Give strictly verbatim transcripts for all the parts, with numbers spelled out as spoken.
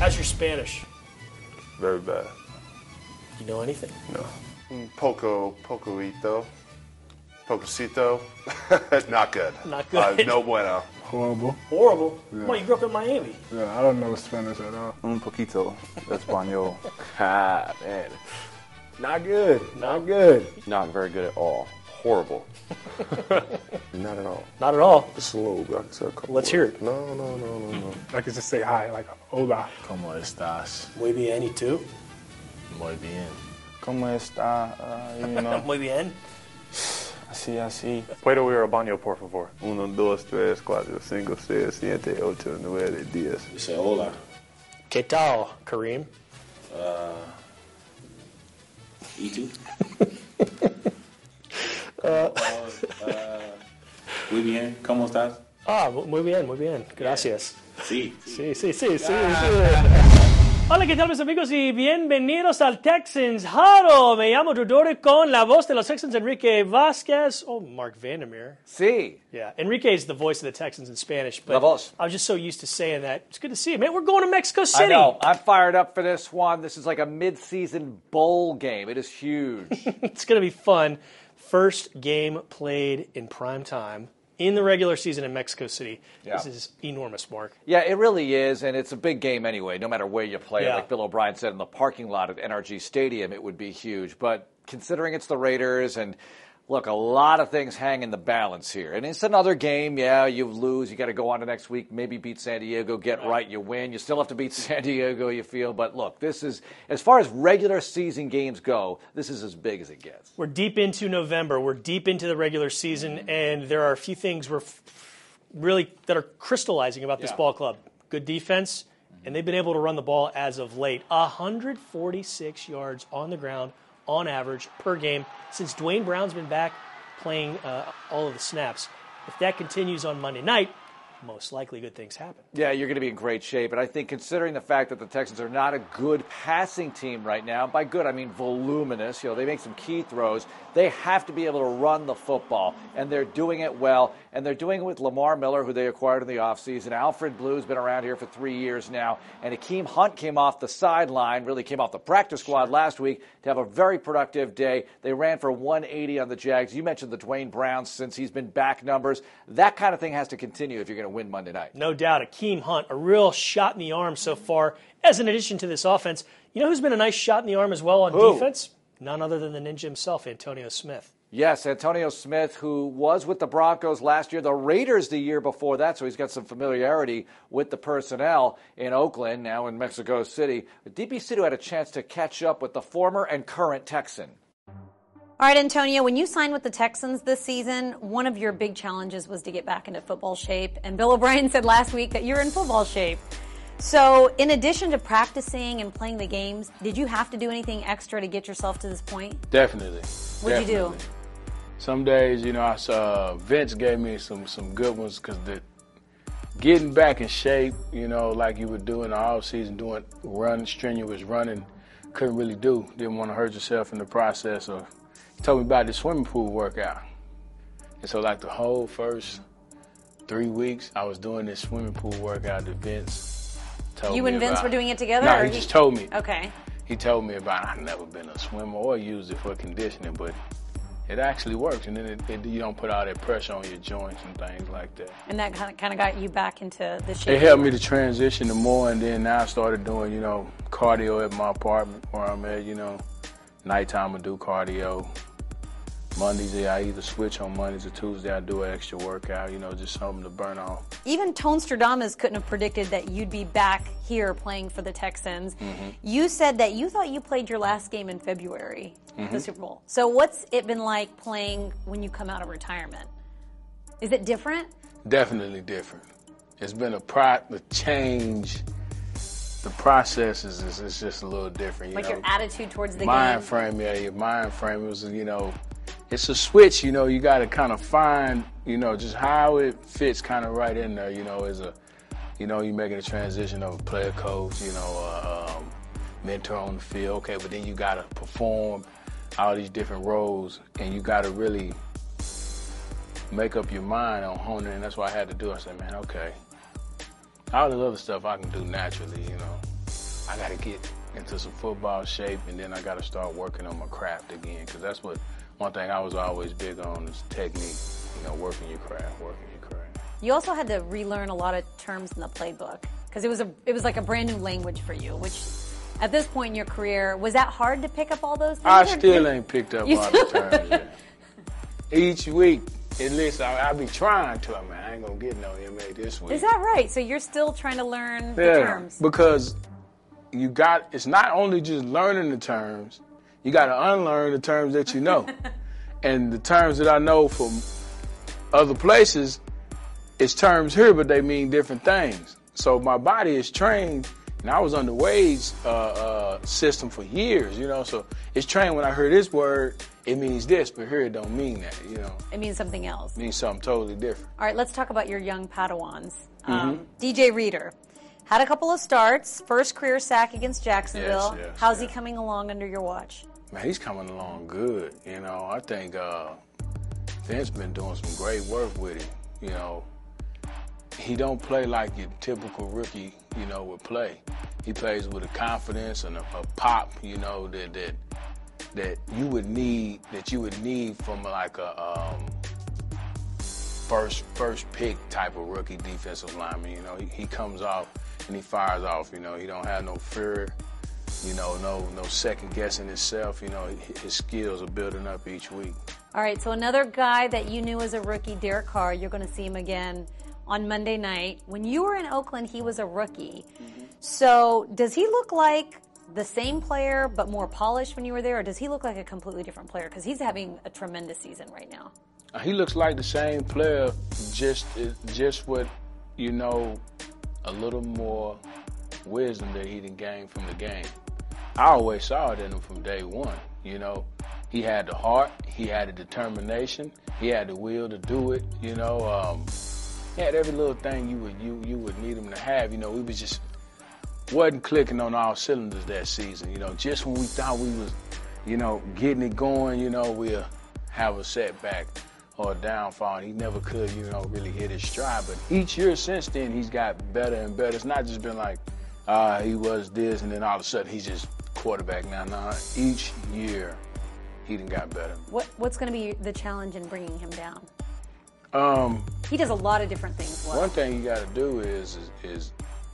How's your Spanish? Very bad. Do you know anything? No. Mm, Poco, pocoito, pocosito. Not good. Not good. Uh, no bueno. Horrible. Horrible? Yeah. Well, you grew up in Miami. Yeah, I don't know Spanish at all. Un poquito español. Ah, man. Not good. Not good. Not very good at all. Horrible. Not at all. Not at all. Just a little. I can say a couple Let's words. hear it. No, no, no, no, no. I could just say hi, like hola. ¿Cómo estás? Muy bien, ¿y tú? Muy bien. ¿Cómo está? Uh, you know, Muy bien. así, así. Puedo ir al baño, por favor. Uno, dos, tres, cuatro, cinco, seis, siete, ocho, nueve, diez. You say hola. ¿Qué tal, Kareem? Uh, ¿Y tú? Uh, uh, muy bien. ¿Cómo estás? ah, muy bien, muy bien. Gracias. Sí. Sí, sí, sí, sí. sí. Hola, ¿qué tal, mis amigos? Y bienvenidos al Texans Huddle. Me llamo Dodori con la voz de los Texans, Enrique Vasquez. Oh, Mark Vandermeer. Sí. Yeah, Enrique is the voice of the Texans in Spanish. But La voz. I was just so used to saying that. It's good to see you, man. We're going to Mexico City. I know. I'm fired up for this one. This is like a mid-season bowl game. It is huge. It's going to be fun. First game played in prime time in the regular season in Mexico City. Yeah. This is enormous, Mark. Yeah, it really is, and it's a big game anyway, no matter where you play it. Yeah. Like Bill O'Brien said, in the parking lot at N R G Stadium, it would be huge. But considering it's the Raiders, and look, a lot of things hang in the balance here. And it's another game, yeah, you lose, you got to go on to next week, maybe beat San Diego, get right, you win. You still have to beat San Diego, you feel. But look, this is, as far as regular season games go, this is as big as it gets. We're deep into November. We're deep into the regular season, and there are a few things we're f- really that are crystallizing about this Yeah. ball club. Good defense, and they've been able to run the ball as of late. one hundred forty-six yards on the ground on average per game since Dwayne Brown's been back playing uh, all of the snaps. If that continues on Monday night, most likely good things happen. Yeah, you're going to be in great shape. And I think considering the fact that the Texans are not a good passing team right now, by good I mean voluminous, you know, they make some key throws, they have to be able to run the football. And they're doing it well. And they're doing it with Lamar Miller, who they acquired in the offseason. Alfred Blue's been around here for three years now. And Akeem Hunt came off the sideline, really came off the practice squad last week to have a very productive day. They ran for one eighty on the Jags. You mentioned the Dwayne Brown since he's been back numbers. That kind of thing has to continue if you're going to win Monday night. No doubt, Akeem Hunt, a real shot in the arm so far as an addition to this offense. You know who's been a nice shot in the arm as well on Who? defense? None other than the ninja himself, Antonio Smith. Yes, Antonio Smith, who was with the Broncos last year, the Raiders the year before that, so he's got some familiarity with the personnel in Oakland, now in Mexico City. But D P Situ had a chance to catch up with the former and current Texan. All right, Antonio, when you signed with the Texans this season, one of your big challenges was to get back into football shape. And Bill O'Brien said last week that you're in football shape. So in addition to practicing and playing the games, did you have to do anything extra to get yourself to this point? Definitely. What'd you Definitely. Some days, you know, I saw Vince gave me some some good ones because the getting back in shape, you know, like you would do in the off season, doing run strenuous running, couldn't really do. Didn't want to hurt yourself in the process. Or he told me about the swimming pool workout, and so like the whole first three weeks, I was doing this swimming pool workout that Vince told You me and Vince about. were doing it together? No, or he just told me. Okay. He told me about it. I've never been a swimmer or used it for conditioning, but it actually works, and then it, it, you don't put all that pressure on your joints and things like that. And that kind of, kind of got you back into the shape. It helped me to transition to more, and then now I started doing, you know, cardio at my apartment where I'm at, you know. Nighttime I do cardio. Mondays, yeah, I either switch on Mondays or Tuesday. I do an extra workout, you know, just something to burn off. Even Tone Stradamus couldn't have predicted that you'd be back here playing for the Texans. Mm-hmm. You said that you thought you played your last game in February, Mm-hmm. the Super Bowl. So what's it been like playing when you come out of retirement? Is it different? Definitely different. It's been a pro- the change. The process is, is, is just a little different. You Like know? your attitude towards the mind game? frame, yeah, your mind frame was, you know, it's a switch, you know, you got to kind of find, you know, just how it fits kind of right in there, you know, as a, you know, you're making a transition of a player coach, you know, uh, um, mentor on the field, okay, but then you got to perform all these different roles, and you got to really make up your mind on honing it, and that's what I had to do. I said, man, okay, all this other stuff I can do naturally, you know. I got to get into some football shape, and then I got to start working on my craft again, because that's what one thing I was always big on is technique. You know, working your craft, working your craft. You also had to relearn a lot of terms in the playbook because it was a it was like a brand new language for you, which at this point in your career, was that hard to pick up all those things? I still ain't picked up You all the terms yet. Each week, at least I, I be trying to. I mean, I ain't gonna get no M A this week. Is that right? So you're still trying to learn the Yeah, terms. because you got, it's not only just learning the terms, you got to unlearn the terms that you know. And the terms that I know from other places, it's terms here, but they mean different things. So my body is trained, and I was on the Wade's uh, uh, system for years, you know, so it's trained when I hear this word, it means this, but here it don't mean that, you know. It means something else. It means something totally different. All right, let's talk about your young Padawans. Mm-hmm. Um, D J Reader had a couple of starts, first career sack against Jacksonville. Yes, yes, How's yes. he coming along under your watch? Man, he's coming along good. You know, I think uh, Vince been doing some great work with him. You know, he don't play like your typical rookie, you know, would play. He plays with a confidence and a, a pop, you know, that that that you would need, that you would need from like a um, first first pick type of rookie defensive lineman. You know, he, he comes off and he fires off. You know, he don't have no fear. You know, no no second guessing himself. You know, his skills are building up each week. All right, so another guy that you knew as a rookie, Derek Carr, you're going to see him again on Monday night. When you were in Oakland, he was a rookie. Mm-hmm. So does he look like the same player but more polished when you were there, or does he look like a completely different player? Because he's having a tremendous season right now. Uh, he looks like the same player, just just with, you know, a little more wisdom that he done gained from the game. I always saw it in him from day one. You know, he had the heart, he had the determination, he had the will to do it. You know, um, he had every little thing you would you you would need him to have. You know, we was just wasn't clicking on all cylinders that season. You know, just when we thought we was, you know, getting it going, you know, we'll have a setback or a downfall. And he never could, you know, really hit his stride. But each year since then, he's got better and better. It's not just been like, uh, he was this, and then all of a sudden he's just quarterback now. Nah, each year he done got better. What What's going to be the challenge in bringing him down? Um, he does a lot of different things well. One thing you got to do is, is is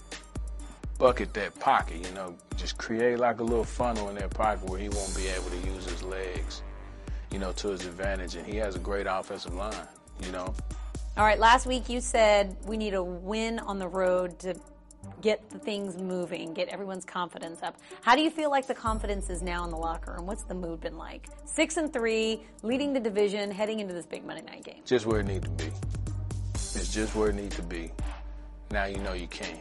bucket that pocket. You know, just create like a little funnel in that pocket where he won't be able to use his legs, you know, to his advantage. And he has a great offensive line. You know. All right. Last week you said we need a win on the road to get the things moving, get everyone's confidence up. How do you feel like the confidence is now in the locker room? What's the mood been like? Six and three, leading the division, heading into this big Monday night game. Just where it needs to be. It's just where it needs to be. Now you know you can.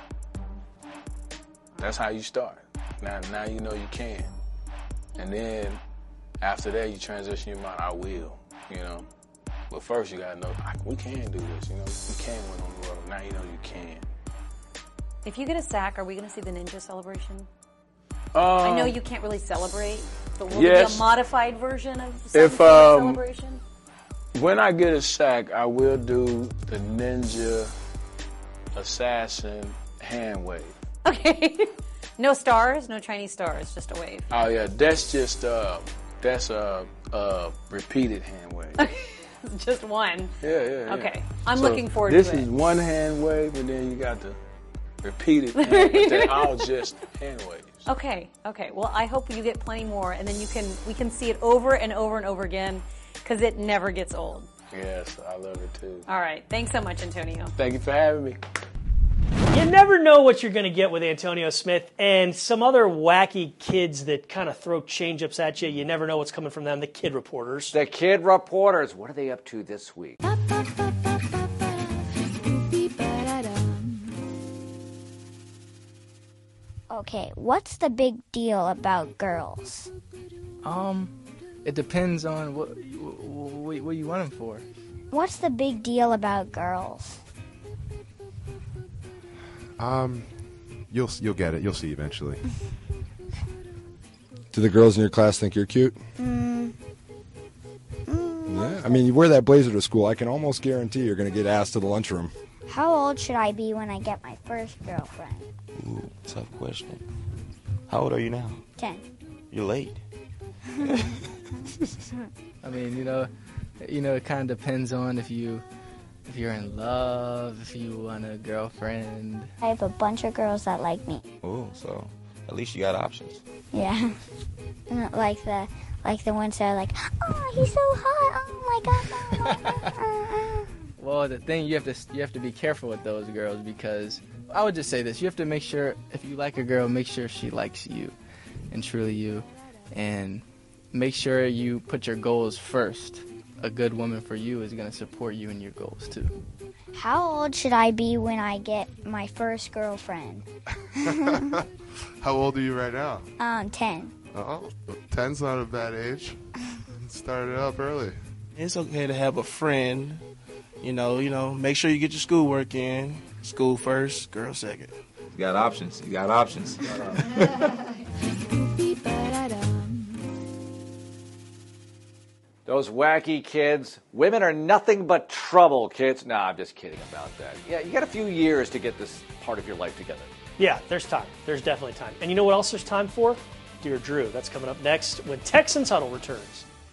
That's how you start. Now, now you know you can. And then after that, you transition your mind. I will, you know. But first, you gotta know we can do this. You know, we can win on the road. Now you know you can. If you get a sack, are we going to see the ninja celebration? Um, I know you can't really celebrate, but will yes. there be a modified version of some if, sort of um, celebration? When I get a sack, I will do the ninja assassin hand wave. Okay. No stars, no Chinese stars, just a wave. Oh yeah, that's just uh, that's a uh, uh, repeated hand wave. Just one. Yeah, yeah. yeah. Okay, I'm so looking forward this to it. This is one hand wave, and then you got the repeated hand, but they're all just hand waves. Okay, okay. Well, I hope you get plenty more, and then you can we can see it over and over and over again, because it never gets old. Yes, I love it too. All right. Thanks so much, Antonio. Thank you for having me. You never know what you're going to get with Antonio Smith and some other wacky kids that kind of throw change-ups at you. You never know what's coming from them, the Kid Reporters. The Kid Reporters. What are they up to this week? Okay, what's the big deal about girls? Um, it depends on what what, what you want them for. What's the big deal about girls? Um, you'll you'll get it. You'll see eventually. Do the girls in your class think you're cute? Mm. Mm, Yeah. I mean, you wear that blazer to school. I can almost guarantee you're going to get asked to the lunchroom. How old should I be when I get my first girlfriend? tough question. How old are you now? Ten. You're late. I mean, you know, you know, it kind of depends on if you, if you're in love, if you want a girlfriend. I have a bunch of girls that like me. Oh, so at least you got options. Yeah. Like the like the ones that are like, oh, he's so hot. Oh my god. Oh my god. Well, the thing you have to you have to be careful with those girls, because I would just say this: you have to make sure if you like a girl, make sure she likes you, and truly you, and make sure you put your goals first. A good woman for you is going to support you in your goals too. How old should I be when I get my first girlfriend? How old are you right now? Um, ten. Oh, ten's not a bad age. Started up early. It's okay to have a friend. You know, you know, make sure you get your schoolwork in. School first, girl second. You got options. You got options. You got options. Those wacky kids. Women are nothing but trouble, kids. Nah, I'm just kidding about that. Yeah, you got a few years to get this part of your life together. Yeah, there's time. There's definitely time. And you know what else there's time for? Dear Drew. That's coming up next when Texans Huddle returns.